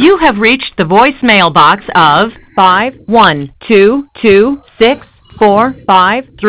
You have reached the voicemail box of 51226453.